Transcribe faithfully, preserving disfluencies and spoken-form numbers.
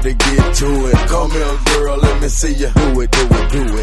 to get to it. Come here, girl, let me see you. Do it, do it, do